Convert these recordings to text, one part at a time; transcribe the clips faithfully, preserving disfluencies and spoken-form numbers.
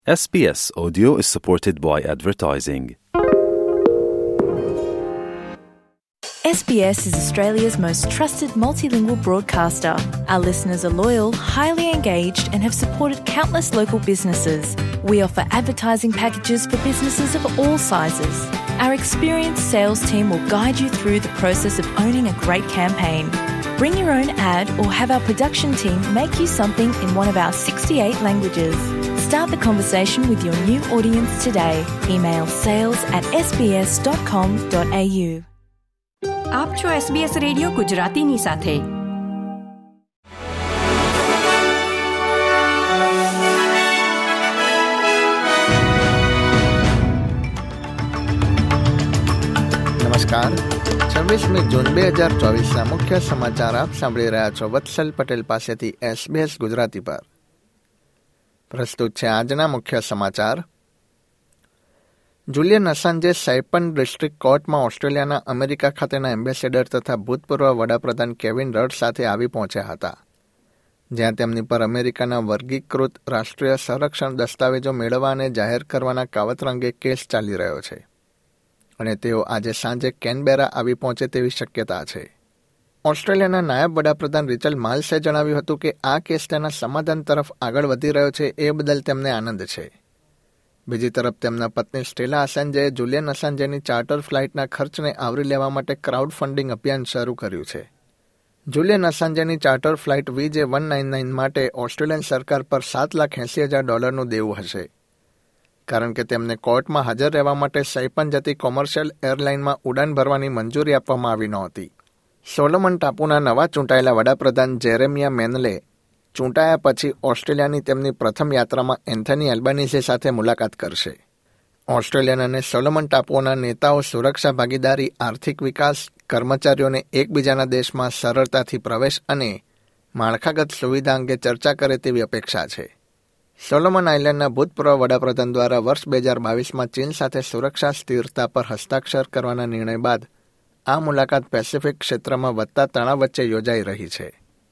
S B S Audio is supported by advertising. S B S is Australia's most trusted multilingual broadcaster. Our listeners are loyal, highly engaged and have supported countless local businesses. We offer advertising packages for businesses of all sizes. Our experienced sales team will guide you through the process of owning a great campaign. Bring your own ad or have our production team make you something in one of our sixty-eight languages. Start the conversation with your new audience today. Email sales at s b s dot com dot a u. આપ છો S B S radio ગુજરાતીની સાથે. નમસ્કાર. છવ્વીસમી જૂન બે હજાર ચોવીસના મુખ્ય સમાચાર આપ સાંભળી રહ્યા છો વત્સલ પટેલ પાસેથી એસબીએસ ગુજરાતી પર. પ્રસ્તુત છે આજના મુખ્ય સમાચાર. જુલિયન અસાંજે સાયપન ડિસ્ટ્રિક્ટ કોર્ટમાં ઓસ્ટ્રેલિયાના અમેરિકા ખાતેના એમ્બેસેડર તથા ભૂતપૂર્વ વડાપ્રધાન કેવિન રડ સાથે આવી પહોંચ્યા હતા, જ્યાં તેમની પર અમેરિકાના વર્ગીકૃત રાષ્ટ્રીય સંરક્ષણ દસ્તાવેજો મેળવવા અને જાહેર કરવાના કાવતરા અંગે કેસ ચાલી રહ્યો છે અને તેઓ આજે સાંજે કેનબેરા આવી પહોંચે તેવી શક્યતા છે. ઓસ્ટ્રેલિયાના નાયબ વડાપ્રધાન રિચલ માલ્સે જણાવ્યું હતું કે આ કેસ તેના સમાધાન તરફ આગળ વધી રહ્યો છે, એ બદલ તેમને આનંદ છે. બીજી તરફ તેમના પત્ની સ્ટેલા અસાંજેએ જુલિયન અસાંજેની ચાર્ટર ફ્લાઇટના ખર્ચને આવરી લેવા માટે ક્રાઉડ ફંડિંગ અભિયાન શરૂ કર્યું છે. જુલિયન અસાંજેની charter flight V J one nine nine માટે ઓસ્ટ્રેલિયન સરકાર પર સાત લાખ એંસી હજાર ડોલરનું દેવું હશે, કારણ કે તેમને કોર્ટમાં હાજર રહેવા માટે સાયપન જતી કોમર્શિયલ એરલાઇનમાં ઉડાન ભરવાની મંજૂરી આપવામાં આવી નહોતી. સોલોમન ટાપુના નવા ચૂંટાયેલા વડાપ્રધાન જેરેમિયા મેનલે ચૂંટાયા પછી ઓસ્ટ્રેલિયાની તેમની પ્રથમ યાત્રામાં એન્થની એલ્બાનીઝી સાથે મુલાકાત કરશે. ઓસ્ટ્રેલિયન અને સોલોમન ટાપુઓના નેતાઓ સુરક્ષા ભાગીદારી, આર્થિક વિકાસ, કર્મચારીઓને એકબીજાના દેશમાં સરળતાથી પ્રવેશ અને માળખાગત સુવિધા અંગે ચર્ચા કરે તેવી અપેક્ષા છે. સોલોમન આઇલેન્ડના ભૂતપૂર્વ વડાપ્રધાન દ્વારા વર્ષ બે હજાર બાવીસમાં ચીન સાથે સુરક્ષા સ્થિરતા પર હસ્તાક્ષર કરવાના નિર્ણય બાદ આ મુલાકાત પેસિફિક ક્ષેત્રમાં વધતા તણાવ વચ્ચે યોજાઈ રહી છે.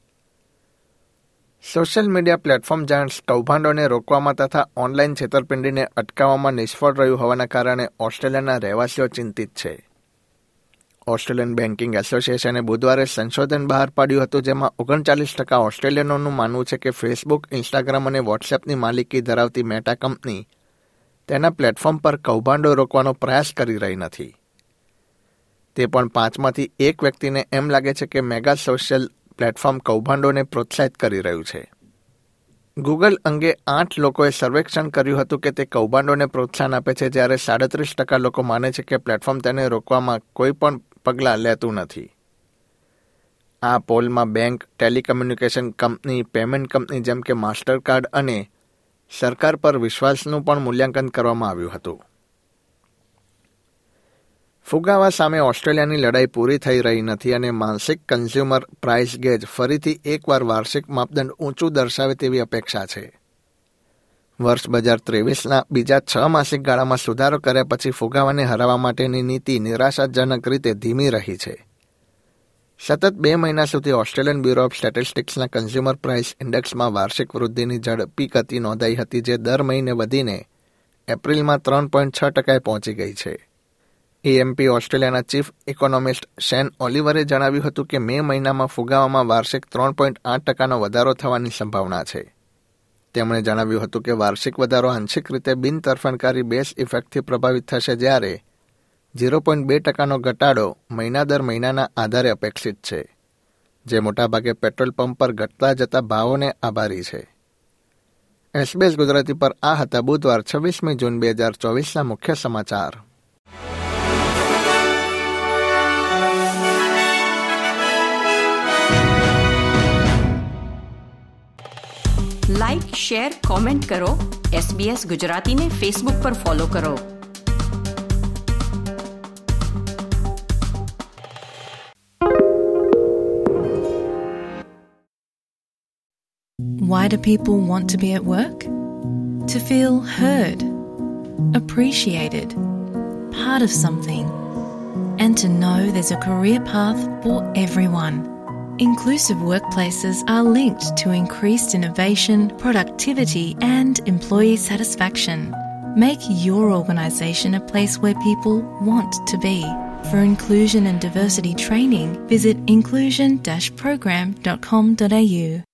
સોશિયલ મીડિયા પ્લેટફોર્મ જાયન્ટ્સ કૌભાંડોને રોકવામાં તથા ઓનલાઈન છેતરપિંડીને અટકાવવામાં નિષ્ફળ રહ્યું હોવાના કારણે ઓસ્ટ્રેલિયાના રહેવાસીઓ ચિંતિત છે. ઓસ્ટ્રેલિયન બેન્કિંગ એસોસિએશને બુધવારે સંશોધન બહાર પાડ્યું હતું, જેમાં ઓગણચાલીસ ટકા ઓસ્ટ્રેલિયનોનું માનવું છે કે ફેસબુક, ઇન્સ્ટાગ્રામ અને વોટ્સએપની માલિકી ધરાવતી મેટા કંપની તેના પ્લેટફોર્મ પર કૌભાંડો રોકવાનો પ્રયાસ કરી રહી નથી. તે પણ પાંચમાંથી એક વ્યક્તિને એમ લાગે છે કે મેગા સોશિયલ પ્લેટફોર્મ કૌભાંડોને પ્રોત્સાહિત કરી રહ્યું છે. ગૂગલ અંગે આઠ લોકોએ સર્વેક્ષણ કર્યું હતું કે તે કૌભાંડોને પ્રોત્સાહન આપે છે, જ્યારે સાડત્રીસ ટકા લોકો માને છે કે પ્લેટફોર્મ તેને રોકવામાં કોઈ પણ પગલાં લેતું નથી. આ પોલમાં bank, telecommunication company, payment company જેમ કે માસ્ટરકાર્ડ અને સરકાર પર વિશ્વાસનું પણ મૂલ્યાંકન કરવામાં આવ્યું હતું. ફુગાવા સામે ઓસ્ટ્રેલિયાની લડાઈ પૂરી થઈ રહી નથી અને માસિક કન્ઝ્યુમર પ્રાઇસ ગેજ ફરીથી એકવાર વાર્ષિક માપદંડ ઊંચું દર્શાવે તેવી અપેક્ષા છે. વર્ષ બે હજાર ત્રેવીસના બીજા છ માસિક ગાળામાં સુધારો કર્યા પછી ફુગાવાને હરાવવા માટેની નીતિ નિરાશાજનક રીતે ધીમી રહી છે. સતત બે મહિના સુધી ઓસ્ટ્રેલિયન બ્યુરો ઓફ સ્ટેટિસ્ટિક્સના કન્ઝ્યુમર પ્રાઇસ ઇન્ડેક્સમાં વાર્ષિક વૃદ્ધિની ઝડપી ગતિ નોંધાઈ હતી, જે દર મહિને વધીને એપ્રિલમાં ત્રણ પોઈન્ટ છ ટકાએ પહોંચી ગઈ છે. એએમપી ઓસ્ટ્રેલિયાના ચીફ ઇકોનોમિસ્ટ શેન ઓલિવરે જણાવ્યું હતું કે મે મહિનામાં ફુગાવામાં વાર્ષિક ત્રણ પોઈન્ટ આઠ ટકાનો વધારો થવાની સંભાવના છે. તેમણે જણાવ્યું હતું કે વાર્ષિક વધારો આંશિક રીતે બિનતરફેણકારી બેઝ ઇફેક્ટથી પ્રભાવિત થશે, જ્યારે ઝીરો પોઈન્ટ બે ટકાનો ઘટાડો મહિના દર મહિનાના આધારે અપેક્ષિત છે, જે મોટાભાગે પેટ્રોલ પંપ પર ઘટતા જતા ભાવોને આભારી છે. એસબીએસ ગુજરાતી પર આ હતા બુધવાર છવ્વીસમી જૂન બે હજાર ચોવીસના મુખ્ય સમાચાર. લાઇક, શેર, કોમેન્ટ કરો. એસબીએસ ગુજરાતીને ફેસબુક પર ફોલો કરો. Why do people want to be at work? To feel heard, appreciated, part of something, and to know there's a career path for everyone. Inclusive workplaces are linked to increased innovation, productivity, and employee satisfaction. Make your organisation a place where people want to be. For inclusion and diversity training, visit inclusion dash program dot com dot a u.